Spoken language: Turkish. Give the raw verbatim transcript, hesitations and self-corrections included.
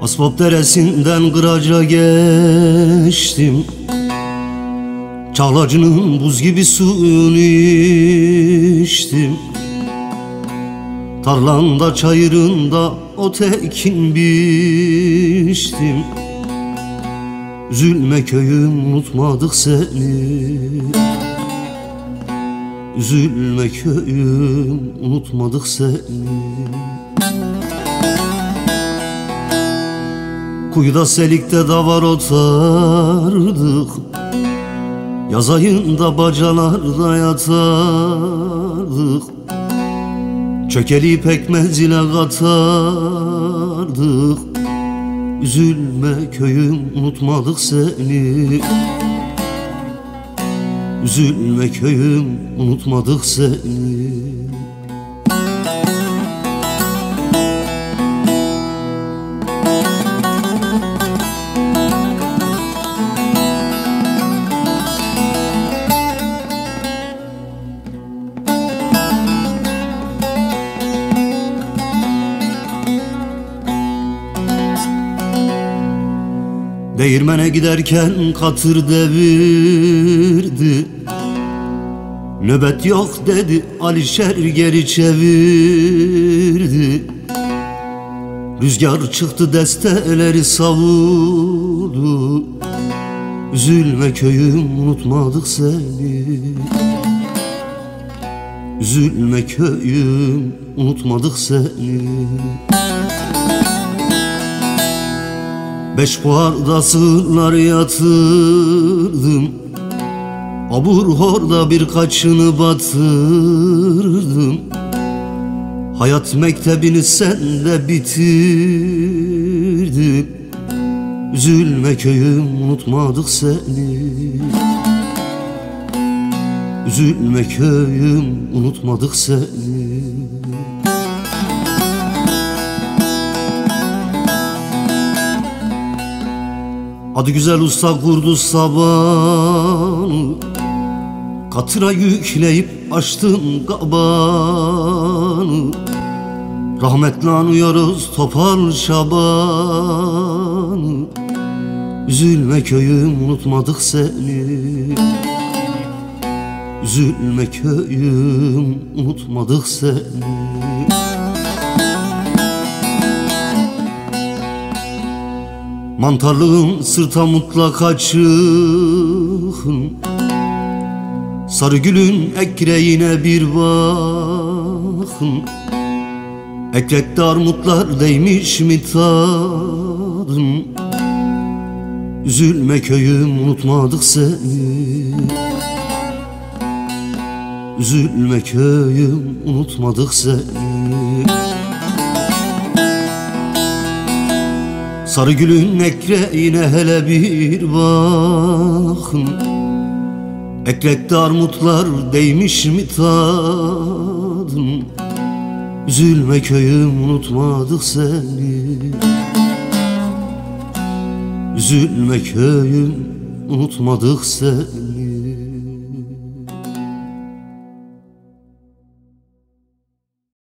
Asbap deresinden Kıraca geçtim, Çağlacı'nın buz gibi suyunu içtim. Tarlanda çayırında ot ekin biçtim. Üzülme köyüm, unutmadık seni. Üzülme köyüm, unutmadık seni. Kuyuda selikte davar otardık, yaz ayında bacalarda yatardık. Çökeli pekmez ile katardık. Üzülme köyüm, unutmadık seni. Üzülme köyüm, unutmadık seni. Değirmene giderken katır devirdi. Nöbet yok dedi, Alişer geri çevirdi. Rüzgar çıktı, desteleri savurdu. Üzülme köyüm, unutmadık seni. Üzülme köyüm, unutmadık seni. Beş buharda sığırlar yatırdım, abur horda birkaçını batırdım. Hayat mektebini sende bitirdim. Üzülme köyüm, unutmadık seni. Üzülme köyüm, unutmadık seni. Adı güzel usta kurdu sabanı, katıra yükleyip açtım kabanı. Rahmetle anıyoruz Topal Şaban'ı. Üzülme köyüm, unutmadık seni. Üzülme köyüm, unutmadık seni. Mantarlığın sırta mutlak açın, Sarıgül'ün ekreğine bir bakın. Eklekte armutlar değmiş mi tadın? Üzülme köyüm, unutmadık seni. Üzülme köyüm, unutmadık seni. Sarıgül'ün ekreğine hele bir bakın. Eklekte armutlar değmiş mi tadın? Üzülme köyüm, unutmadık seni. Üzülme köyüm, unutmadık seni.